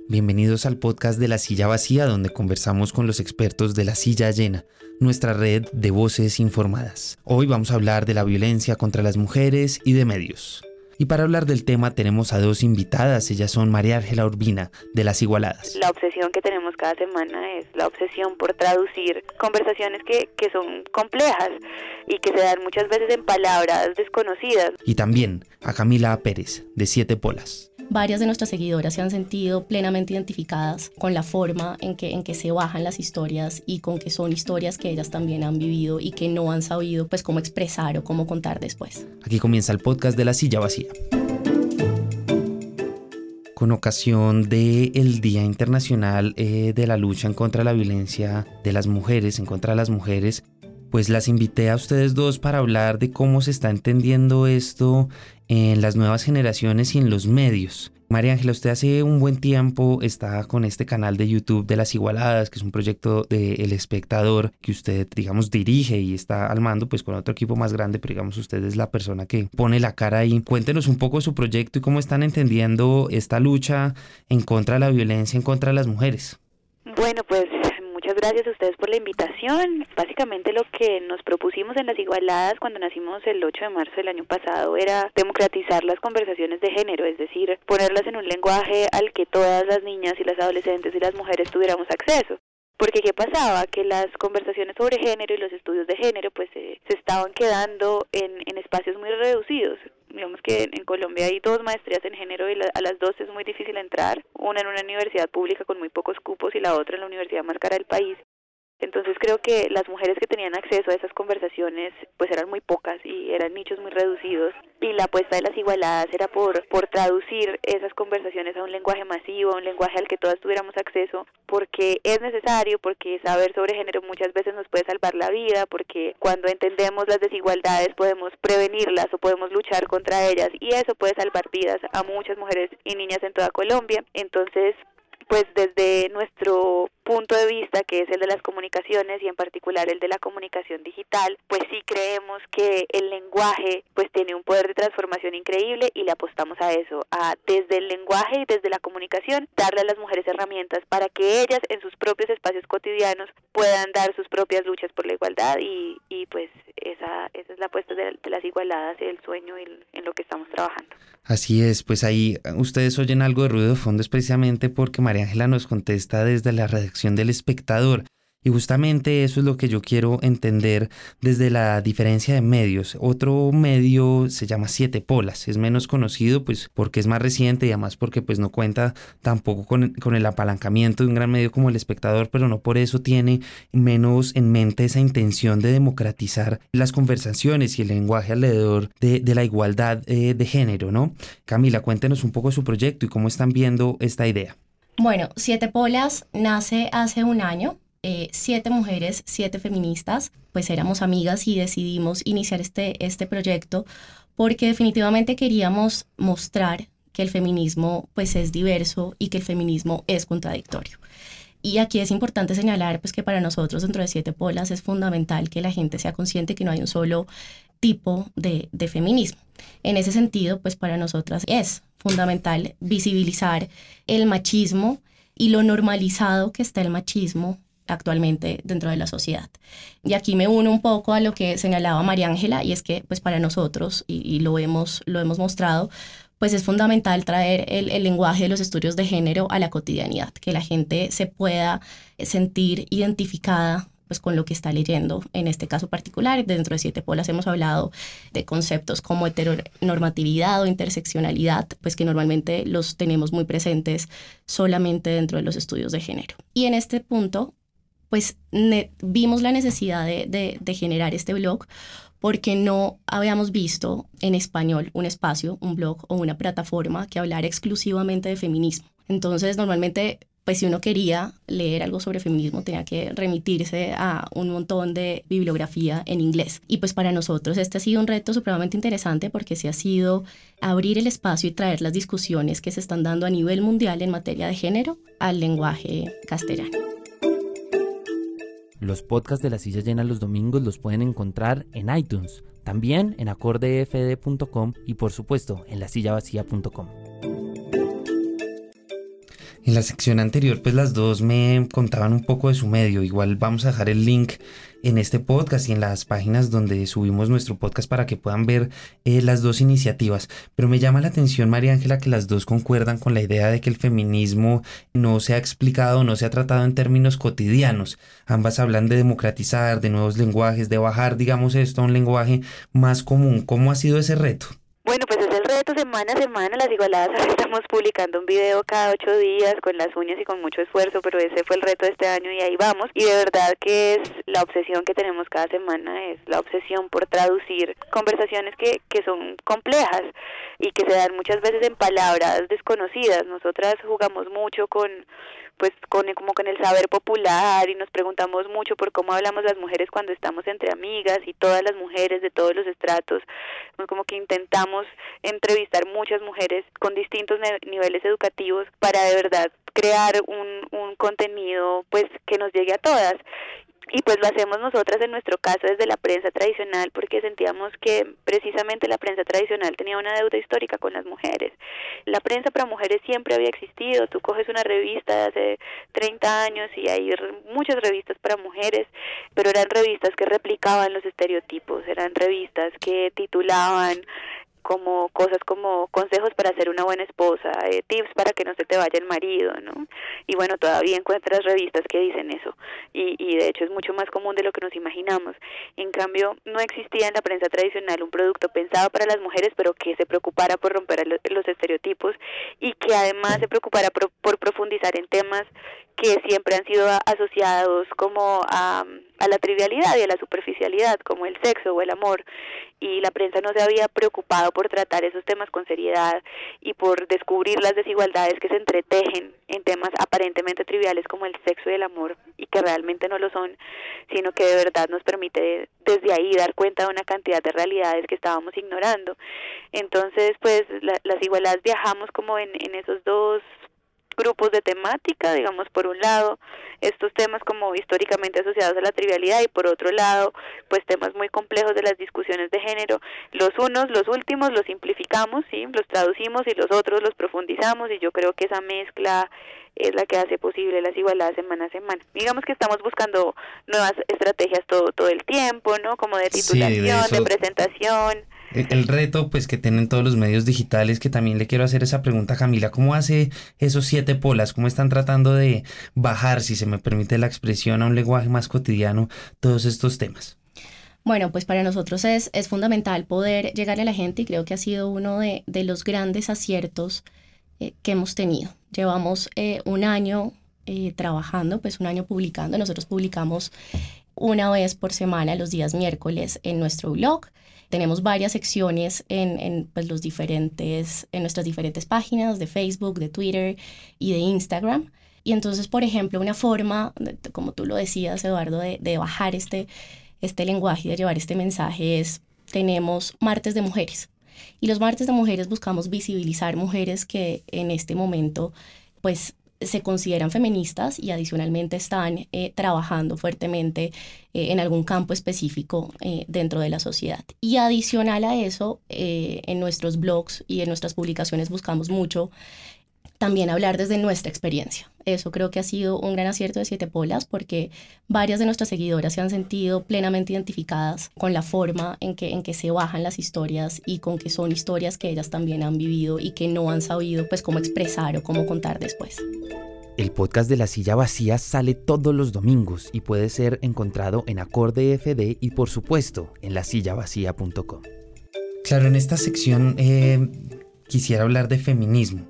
Bienvenidos al podcast de La Silla Vacía, donde conversamos con los expertos de La Silla Llena, nuestra red de voces informadas. Hoy vamos a hablar de la violencia contra las mujeres y de medios. Y para hablar del tema tenemos a dos invitadas, ellas son María Ángela Urbina, de Las Igualadas. La obsesión que tenemos cada semana es la obsesión por traducir conversaciones que son complejas y que se dan muchas veces en palabras desconocidas. Y también a Camila Pérez, de Siete Polas. Varias de nuestras seguidoras se han sentido plenamente identificadas con la forma en que se bajan las historias y con que son historias que ellas también han vivido y que no han sabido pues cómo expresar o cómo contar después. Aquí comienza el podcast de La Silla Vacía. Con ocasión del Día Internacional de la Lucha en contra de la Violencia de las Mujeres, en contra de las mujeres, pues las invité a ustedes dos para hablar de cómo se está entendiendo esto en las nuevas generaciones y en los medios. María Ángela, usted hace un buen tiempo está con este canal de YouTube de Las Igualadas, que es un proyecto de El Espectador que usted, digamos, dirige y está al mando pues con otro equipo más grande, pero digamos usted es la persona que pone la cara ahí. Cuéntenos un poco de su proyecto y cómo están entendiendo esta lucha en contra de la violencia en contra de las mujeres. Bueno, pues muchas gracias a ustedes por la invitación. Básicamente lo que nos propusimos en Las Igualadas cuando nacimos el 8 de marzo del año pasado era democratizar las conversaciones de género, es decir, ponerlas en un lenguaje al que todas las niñas y las adolescentes y las mujeres tuviéramos acceso. Porque ¿qué pasaba? Que las conversaciones sobre género y los estudios de género pues se estaban quedando en espacios muy reducidos. Digamos que en Colombia hay 2 maestrías en género y a las 2 es muy difícil entrar, una en una universidad pública con muy pocos cupos y la otra en la universidad más cara del país. Entonces creo que las mujeres que tenían acceso a esas conversaciones pues eran muy pocas y eran nichos muy reducidos, y la apuesta de Las Igualadas era por traducir esas conversaciones a un lenguaje masivo, a un lenguaje al que todas tuviéramos acceso, porque es necesario, porque saber sobre género muchas veces nos puede salvar la vida, porque cuando entendemos las desigualdades podemos prevenirlas o podemos luchar contra ellas, y eso puede salvar vidas a muchas mujeres y niñas en toda Colombia. Entonces, pues desde nuestro punto de vista, que es el de las comunicaciones y en particular el de la comunicación digital, pues sí creemos que el lenguaje pues tiene un poder de transformación increíble y le apostamos a eso, a desde el lenguaje y desde la comunicación darle a las mujeres herramientas para que ellas en sus propios espacios cotidianos puedan dar sus propias luchas por la igualdad, y pues esa es la apuesta de Las Igualadas, el sueño en lo que estamos trabajando. Así es, pues ahí ustedes oyen algo de ruido de fondo, es precisamente porque María Ángela nos contesta desde la redacción del Espectador. Y justamente eso es lo que yo quiero entender desde la diferencia de medios. Otro medio se llama Siete Polas, es menos conocido pues porque es más reciente y además porque pues no cuenta tampoco con el apalancamiento de un gran medio como El Espectador, pero no por eso tiene menos en mente esa intención de democratizar las conversaciones y el lenguaje alrededor de la igualdad de género, ¿no? Camila, cuéntenos un poco de su proyecto y cómo están viendo esta idea. Bueno, Siete Polas nace hace un año. 7 mujeres, 7 feministas, pues éramos amigas y decidimos iniciar este proyecto porque definitivamente queríamos mostrar que el feminismo pues es diverso y que el feminismo es contradictorio. Y aquí es importante señalar pues que para nosotros dentro de Siete Polas es fundamental que la gente sea consciente que no hay un solo tipo de feminismo. En ese sentido, pues para nosotras es fundamental visibilizar el machismo y lo normalizado que está el machismo actualmente dentro de la sociedad. Y aquí me uno un poco a lo que señalaba María Ángela, y es que pues para nosotros, y lo hemos mostrado, pues es fundamental traer el lenguaje de los estudios de género a la cotidianidad, que la gente se pueda sentir identificada pues con lo que está leyendo. En este caso particular, dentro de Siete Polas hemos hablado de conceptos como heteronormatividad o interseccionalidad, pues que normalmente los tenemos muy presentes solamente dentro de los estudios de género. Y en este punto, pues vimos la necesidad de generar este blog porque no habíamos visto en español un espacio, un blog o una plataforma que hablara exclusivamente de feminismo. Entonces, normalmente, pues si uno quería leer algo sobre feminismo, tenía que remitirse a un montón de bibliografía en inglés. Y pues para nosotros este ha sido un reto supremamente interesante porque sí ha sido abrir el espacio y traer las discusiones que se están dando a nivel mundial en materia de género al lenguaje castellano. Los podcasts de La Silla Llena los domingos los pueden encontrar en iTunes, también en acordefd.com y por supuesto en lasillavacía.com. En la sección anterior, pues las dos me contaban un poco de su medio. Igual vamos a dejar el link en este podcast y en las páginas donde subimos nuestro podcast para que puedan ver las dos iniciativas. Pero me llama la atención, María Ángela, que las dos concuerdan con la idea de que el feminismo no se ha explicado, no se ha tratado en términos cotidianos. Ambas hablan de democratizar, de nuevos lenguajes, de bajar, digamos esto, a un lenguaje más común. ¿Cómo ha sido ese reto? Bueno, pues es el reto semana a semana. Las Igualadas ahora estamos publicando un video cada 8 días con las uñas y con mucho esfuerzo, pero ese fue el reto de este año y ahí vamos. Y de verdad que es la obsesión que tenemos cada semana, es la obsesión por traducir conversaciones que son complejas y que se dan muchas veces en palabras desconocidas. Nosotras jugamos mucho con el saber popular y nos preguntamos mucho por cómo hablamos las mujeres cuando estamos entre amigas y todas las mujeres de todos los estratos, como que intentamos entrevistar muchas mujeres con distintos niveles educativos para de verdad crear un contenido pues que nos llegue a todas. Y pues lo hacemos nosotras en nuestro caso desde la prensa tradicional porque sentíamos que precisamente la prensa tradicional tenía una deuda histórica con las mujeres. La prensa para mujeres siempre había existido. Tú coges una revista de hace 30 años y hay muchas revistas para mujeres, pero eran revistas que replicaban los estereotipos, eran revistas que titulaban como cosas como consejos para ser una buena esposa, tips para que no se te vaya el marido, ¿no? Y bueno, todavía encuentras revistas que dicen eso y de hecho es mucho más común de lo que nos imaginamos. En cambio, no existía en la prensa tradicional un producto pensado para las mujeres, pero que se preocupara por romper los estereotipos y que además se preocupara por profundizar en temas que siempre han sido asociados como a la trivialidad y a la superficialidad, como el sexo o el amor, y la prensa no se había preocupado por tratar esos temas con seriedad y por descubrir las desigualdades que se entretejen en temas aparentemente triviales como el sexo y el amor, y que realmente no lo son, sino que de verdad nos permite desde ahí dar cuenta de una cantidad de realidades que estábamos ignorando. Entonces, pues las Igualadas viajamos como en esos dos grupos de temática, digamos, por un lado estos temas como históricamente asociados a la trivialidad y por otro lado pues temas muy complejos de las discusiones de género. Los últimos los simplificamos, ¿sí? Los traducimos y los otros los profundizamos y yo creo que esa mezcla es la que hace posible las Igualadas semana a semana. Digamos que estamos buscando nuevas estrategias todo el tiempo, ¿no? Como de titulación, sí, de presentación. El reto pues que tienen todos los medios digitales, que también le quiero hacer esa pregunta a Camila: ¿cómo hace esos 7 polas? ¿Cómo están tratando de bajar, si se me permite la expresión, a un lenguaje más cotidiano todos estos temas? Bueno, pues para nosotros es fundamental poder llegarle a la gente y creo que ha sido uno de los grandes aciertos que hemos tenido. Llevamos un año trabajando, pues un año publicando. Nosotros publicamos una vez por semana los días miércoles en nuestro blog. Tenemos varias secciones en nuestras diferentes páginas de Facebook, de Twitter y de Instagram. Y entonces, por ejemplo, una forma, como tú lo decías, Eduardo, de bajar este lenguaje y de llevar este mensaje es: tenemos martes de mujeres. Y los martes de mujeres buscamos visibilizar mujeres que en este momento pues se consideran feministas y adicionalmente están trabajando fuertemente en algún campo específico dentro de la sociedad. Y adicional a eso, en nuestros blogs y en nuestras publicaciones buscamos mucho también hablar desde nuestra experiencia. Eso creo que ha sido un gran acierto de 7 Polas porque varias de nuestras seguidoras se han sentido plenamente identificadas con la forma en que se bajan las historias y con que son historias que ellas también han vivido y que no han sabido pues cómo expresar o cómo contar después. El podcast de La Silla Vacía sale todos los domingos y puede ser encontrado en Acorde FD y por supuesto en lasillavacía.com. Claro, en esta sección quisiera hablar de feminismo.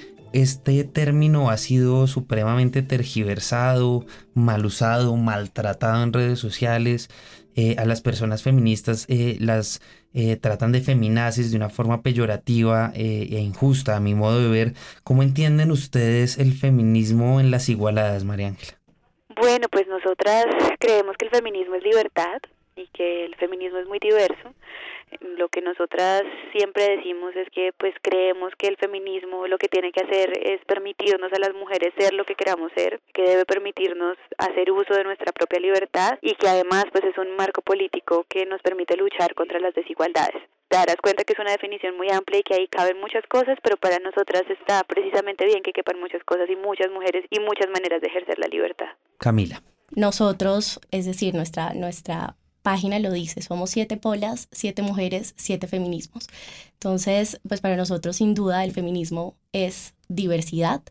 Este término ha sido supremamente tergiversado, mal usado, maltratado en redes sociales. A las personas feministas las tratan de feminazis de una forma peyorativa e injusta, a mi modo de ver. ¿Cómo entienden ustedes el feminismo en las Igualadas, María Ángela? Bueno, pues nosotras creemos que el feminismo es libertad y que el feminismo es muy diverso. Lo que nosotras siempre decimos es que pues creemos que el feminismo lo que tiene que hacer es permitirnos a las mujeres ser lo que queramos ser, que debe permitirnos hacer uso de nuestra propia libertad y que además pues es un marco político que nos permite luchar contra las desigualdades. darás cuenta que es una definición muy amplia y que ahí caben muchas cosas, pero para nosotras está precisamente bien que quepan muchas cosas y muchas mujeres y muchas maneras de ejercer la libertad. Camila. Nosotros, es decir, nuestra página lo dice, somos 7 polas, 7 mujeres, 7 feminismos. Entonces, pues para nosotros sin duda el feminismo es diversidad,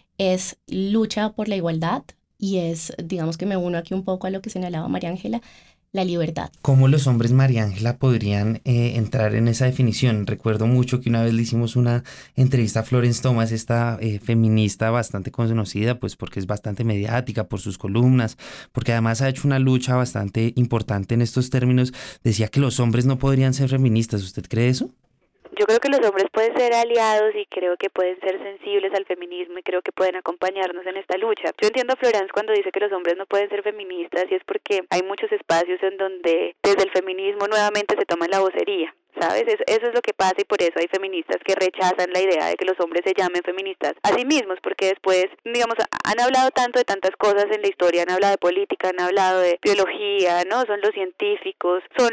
es lucha por la igualdad y es, digamos que me uno aquí un poco a lo que señalaba María Ángela, la libertad. ¿Cómo los hombres, María Ángela, podrían entrar en esa definición? Recuerdo mucho que una vez le hicimos una entrevista a Florence Thomas, esta feminista bastante conocida, pues porque es bastante mediática por sus columnas, porque además ha hecho una lucha bastante importante en estos términos. Decía que los hombres no podrían ser feministas. ¿Usted cree eso? Yo creo que los hombres pueden ser aliados y creo que pueden ser sensibles al feminismo y creo que pueden acompañarnos en esta lucha. Yo entiendo a Florence cuando dice que los hombres no pueden ser feministas y es porque hay muchos espacios en donde desde el feminismo nuevamente se toma la vocería. ¿Sabes? Eso es lo que pasa y por eso hay feministas que rechazan la idea de que los hombres se llamen feministas a sí mismos, porque después, digamos, han hablado tanto de tantas cosas en la historia, han hablado de política, han hablado de biología, ¿no? Son los científicos, son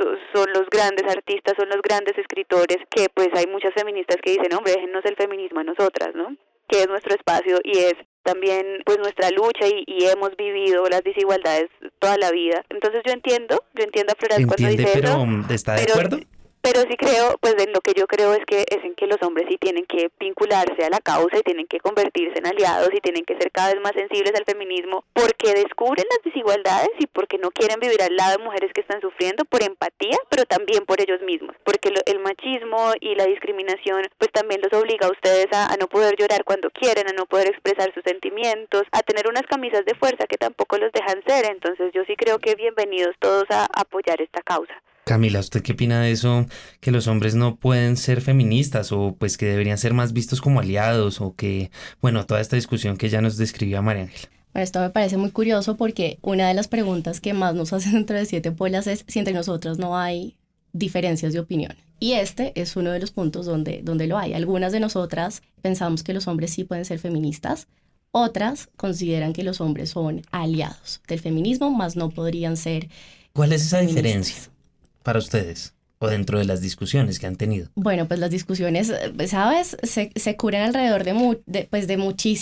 los grandes artistas, son los grandes escritores, que pues hay muchas feministas que dicen, hombre, déjennos el feminismo a nosotras, ¿no? Que es nuestro espacio y es también pues nuestra lucha y hemos vivido las desigualdades toda la vida. Entonces yo entiendo a Florence cuando dice pero eso. ¿está de acuerdo? Pero sí creo, pues en lo que yo creo es en que los hombres sí tienen que vincularse a la causa y tienen que convertirse en aliados y tienen que ser cada vez más sensibles al feminismo porque descubren las desigualdades y porque no quieren vivir al lado de mujeres que están sufriendo por empatía, pero también por ellos mismos, porque el machismo y la discriminación pues también los obliga a ustedes a no poder llorar cuando quieren, a no poder expresar sus sentimientos, a tener unas camisas de fuerza que tampoco los dejan ser. Entonces yo sí creo que bienvenidos todos a apoyar esta causa. Camila, ¿usted qué opina de eso? Que los hombres no pueden ser feministas o pues que deberían ser más vistos como aliados o que, bueno, toda esta discusión que ya nos describió María Ángela. Bueno, esto me parece muy curioso porque una de las preguntas que más nos hacen dentro de 7 polas es si entre nosotros no hay diferencias de opinión. Y este es uno de los puntos donde lo hay. Algunas de nosotras pensamos que los hombres sí pueden ser feministas, otras consideran que los hombres son aliados del feminismo, más no podrían ser ¿Cuál es esa feministas. diferencia para ustedes o dentro de las discusiones que han tenido? Bueno, pues las discusiones, ¿sabes? Se curan alrededor de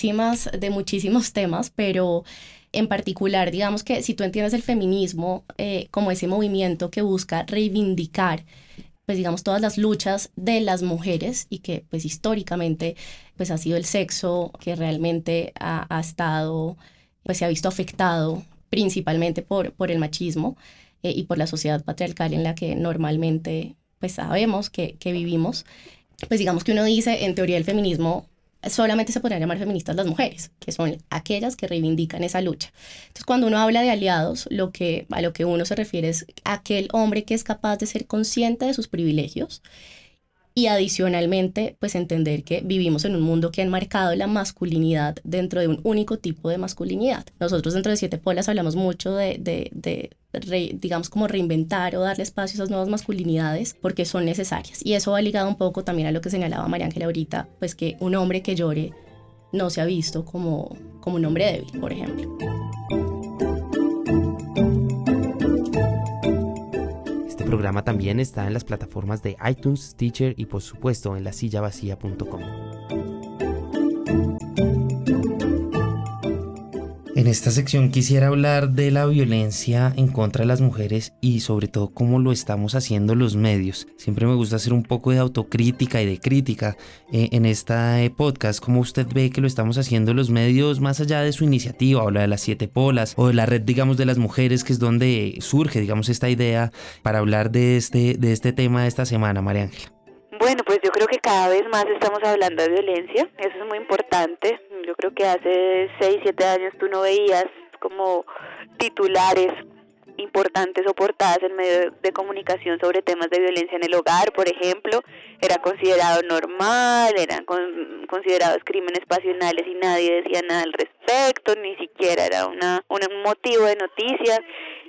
muchísimos temas, pero en particular, digamos que si tú entiendes el feminismo como ese movimiento que busca reivindicar, pues digamos, todas las luchas de las mujeres y que pues históricamente pues ha sido el sexo que realmente ha estado, pues se ha visto afectado principalmente por el machismo, y por la sociedad patriarcal en la que normalmente pues sabemos que vivimos, pues digamos que uno dice, en teoría el feminismo solamente se podrían llamar feministas las mujeres, que son aquellas que reivindican esa lucha. Entonces cuando uno habla de aliados, a lo que uno se refiere es aquel hombre que es capaz de ser consciente de sus privilegios y adicionalmente pues entender que vivimos en un mundo que ha enmarcado la masculinidad dentro de un único tipo de masculinidad. Nosotros dentro de 7 polas hablamos mucho digamos como reinventar o darle espacio a esas nuevas masculinidades porque son necesarias y eso va ligado un poco también a lo que señalaba María Ángela ahorita, pues que un hombre que llore no se ha visto como un hombre débil, por ejemplo. Este programa también está en las plataformas de iTunes, Stitcher y por supuesto en lasillavacía.com. En esta sección quisiera hablar de la violencia en contra de las mujeres y sobre todo cómo lo estamos haciendo los medios. Siempre me gusta hacer un poco de autocrítica y de crítica en este podcast. ¿Cómo usted ve que lo estamos haciendo los medios más allá de su iniciativa? Habla de las 7 polas o de la red, digamos, de las mujeres, que es donde surge, digamos, esta idea para hablar de este tema de esta semana, María Ángela. Bueno, pues yo creo que cada vez más estamos hablando de violencia, eso es muy importante. Yo creo que hace 6, 7 años tú no veías como titulares importantes o portadas en medios de comunicación sobre temas de violencia en el hogar, por ejemplo. Era considerado normal, eran considerados crímenes pasionales y nadie decía nada al respecto, ni siquiera era un motivo de noticia.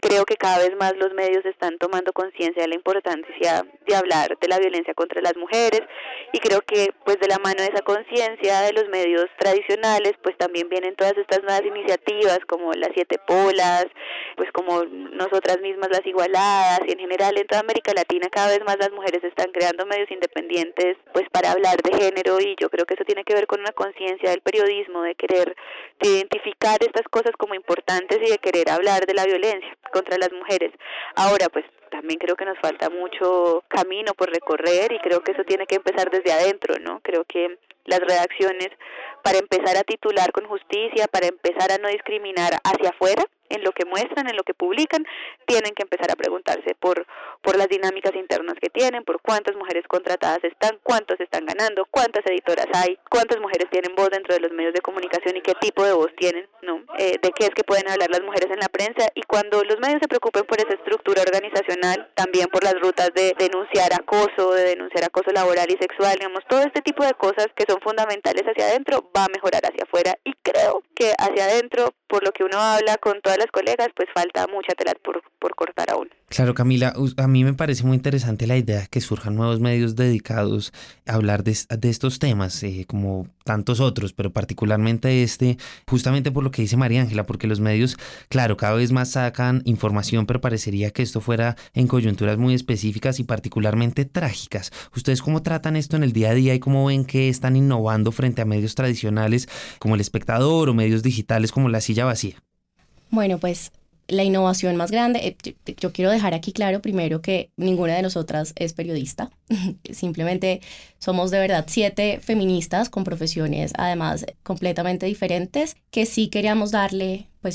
creo que cada vez más los medios están tomando conciencia de la importancia de hablar de la violencia contra las mujeres, y creo que pues de la mano de esa conciencia de los medios tradicionales pues también vienen todas estas nuevas iniciativas como las 7 Polas, pues como nosotras mismas las Igualadas, y en general en toda América Latina cada vez más las mujeres están creando medios independientes pues para hablar de género, y yo creo que eso tiene que ver con una conciencia del periodismo, de querer de identificar estas cosas como importantes y de querer hablar de la violencia contra las mujeres. Ahora pues también creo que nos falta mucho camino por recorrer, y creo que eso tiene que empezar desde adentro, ¿no? Creo que las redacciones, para empezar a titular con justicia, para empezar a no discriminar hacia afuera, en lo que muestran, en lo que publican, tienen que empezar a preguntarse por las dinámicas internas que tienen, por cuántas mujeres contratadas están, cuántos están ganando, cuántas editoras hay, cuántas mujeres tienen voz dentro de los medios de comunicación y qué tipo de voz tienen, ¿no? De qué es que pueden hablar las mujeres en la prensa, y cuando los medios se preocupen por esa estructura organizacional, también por las rutas de denunciar acoso laboral y sexual, digamos, todo este tipo de cosas que son fundamentales hacia adentro, va a mejorar hacia afuera, y creo que hacia adentro, por lo que uno habla con todas las colegas, pues falta mucha tela por cortar aún. Claro, Camila, a mí me parece muy interesante la idea de que surjan nuevos medios dedicados a hablar de estos temas, como tantos otros, pero particularmente justamente por lo que dice María Ángela, porque los medios, claro, cada vez más sacan información, pero parecería que esto fuera en coyunturas muy específicas y particularmente trágicas. ¿Ustedes cómo tratan esto en el día a día y cómo ven que están innovando frente a medios tradicionales como El Espectador o medios digitales como La Silla Vacía? Bueno, pues la innovación más grande, yo quiero dejar aquí claro primero que ninguna de nosotras es periodista, simplemente somos de verdad 7 feministas con profesiones además completamente diferentes que sí queríamos darle pues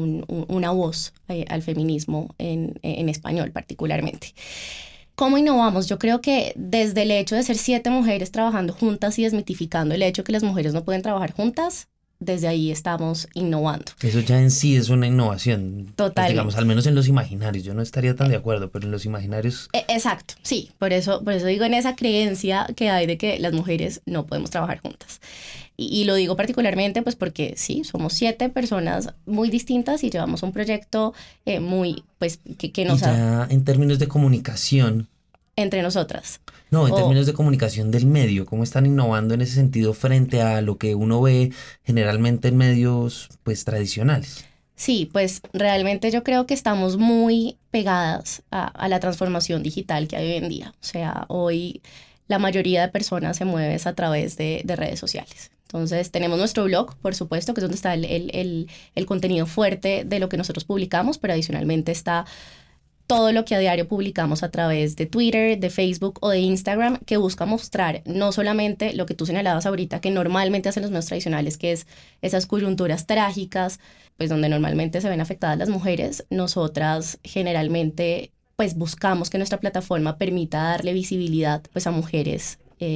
una voz al feminismo en español particularmente. ¿Cómo innovamos? Yo creo que desde el hecho de ser 7 mujeres trabajando juntas y desmitificando el hecho que las mujeres no pueden trabajar juntas, desde ahí estamos innovando. Eso ya en sí es una innovación. Totalmente. Pues digamos, al menos en los imaginarios. Yo no estaría tan de acuerdo, pero en los imaginarios... Exacto, sí. Por eso digo en esa creencia que hay de que las mujeres no podemos trabajar juntas. Y lo digo particularmente pues porque sí, somos 7 personas muy distintas y llevamos un proyecto muy, pues, que nos... Y ya en términos de comunicación... Entre nosotras. No, en términos de comunicación del medio, ¿cómo están innovando en ese sentido frente a lo que uno ve generalmente en medios pues tradicionales? Sí, pues realmente yo creo que estamos muy pegadas a la transformación digital que hay hoy en día. O sea, hoy la mayoría de personas se mueven a través de redes sociales. Entonces tenemos nuestro blog, por supuesto, que es donde está el contenido fuerte de lo que nosotros publicamos, pero adicionalmente está todo lo que a diario publicamos a través de Twitter, de Facebook o de Instagram, que busca mostrar no solamente lo que tú señalabas ahorita, que normalmente hacen los medios tradicionales, que es esas coyunturas trágicas, pues donde normalmente se ven afectadas las mujeres. Nosotras generalmente pues buscamos que nuestra plataforma permita darle visibilidad pues a mujeres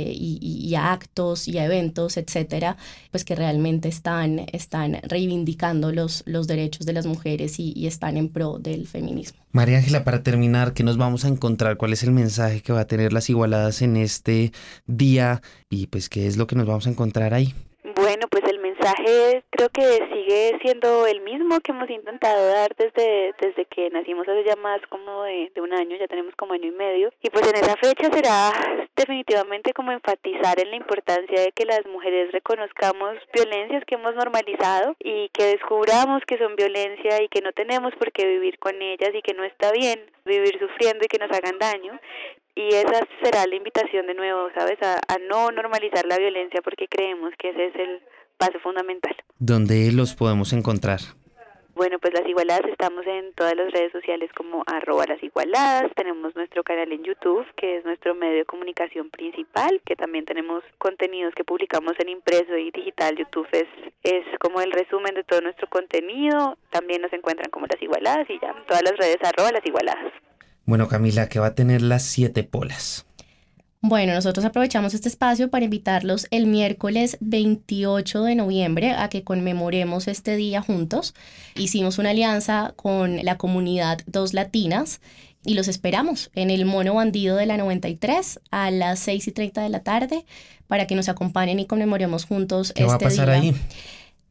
y a actos y a eventos, etcétera, pues que realmente están reivindicando los derechos de las mujeres y están en pro del feminismo. María Ángela, para terminar, ¿qué nos vamos a encontrar? ¿Cuál es el mensaje que va a tener Las Igualadas en este día? Y pues, ¿qué es lo que nos vamos a encontrar ahí? Bueno, pues el mensaje creo que sigue siendo el mismo que hemos intentado dar desde que nacimos hace ya más como de un año, ya tenemos como año y medio, y pues en esa fecha será definitivamente como enfatizar en la importancia de que las mujeres reconozcamos violencias que hemos normalizado y que descubramos que son violencia y que no tenemos por qué vivir con ellas y que no está bien vivir sufriendo y que nos hagan daño. Y esa será la invitación de nuevo, ¿sabes? A no normalizar la violencia, porque creemos que ese es el paso fundamental. ¿Dónde los podemos encontrar? Bueno, pues Las Igualadas estamos en todas las redes sociales como @lasigualadas. Tenemos nuestro canal en YouTube, que es nuestro medio de comunicación principal, que también tenemos contenidos que publicamos en impreso y digital. YouTube es como el resumen de todo nuestro contenido. También nos encuentran como Las Igualadas y ya en todas las redes @lasigualadas. Bueno, Camila, ¿qué va a tener Las 7 Polas? Bueno, nosotros aprovechamos este espacio para invitarlos el miércoles 28 de noviembre a que conmemoremos este día juntos. Hicimos una alianza con la comunidad Dos Latinas y los esperamos en el Mono Bandido de la 93 a las 6:30 de la tarde para que nos acompañen y conmemoremos juntos este día. ¿Qué va a pasar ahí?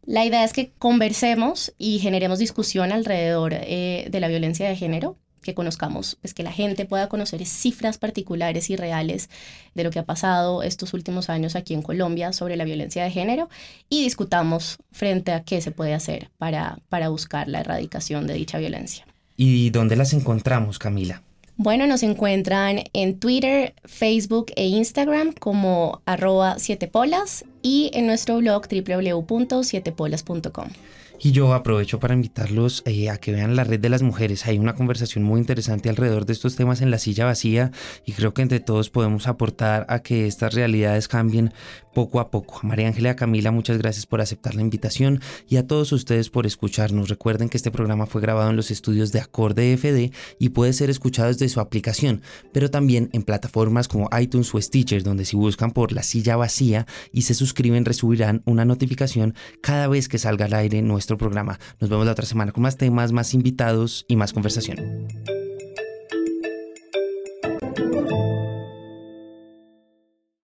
La idea es que conversemos y generemos discusión alrededor de la violencia de género, que conozcamos, pues que la gente pueda conocer cifras particulares y reales de lo que ha pasado estos últimos años aquí en Colombia sobre la violencia de género y discutamos frente a qué se puede hacer para buscar la erradicación de dicha violencia. ¿Y dónde las encontramos, Camila? Bueno, nos encuentran en Twitter, Facebook e Instagram como @7polas y en nuestro blog www.7polas.com. Y yo aprovecho para invitarlos a que vean la Red de las Mujeres. Hay una conversación muy interesante alrededor de estos temas en La Silla Vacía y creo que entre todos podemos aportar a que estas realidades cambien poco a poco. María Ángela y a Camila, muchas gracias por aceptar la invitación y a todos ustedes por escucharnos. Recuerden que este programa fue grabado en los estudios de Acorde FD y puede ser escuchado desde su aplicación, pero también en plataformas como iTunes o Stitcher, donde si buscan por La Silla Vacía y se suscriben recibirán una notificación cada vez que salga al aire nuestro programa. Nos vemos la otra semana con más temas, más invitados y más conversación.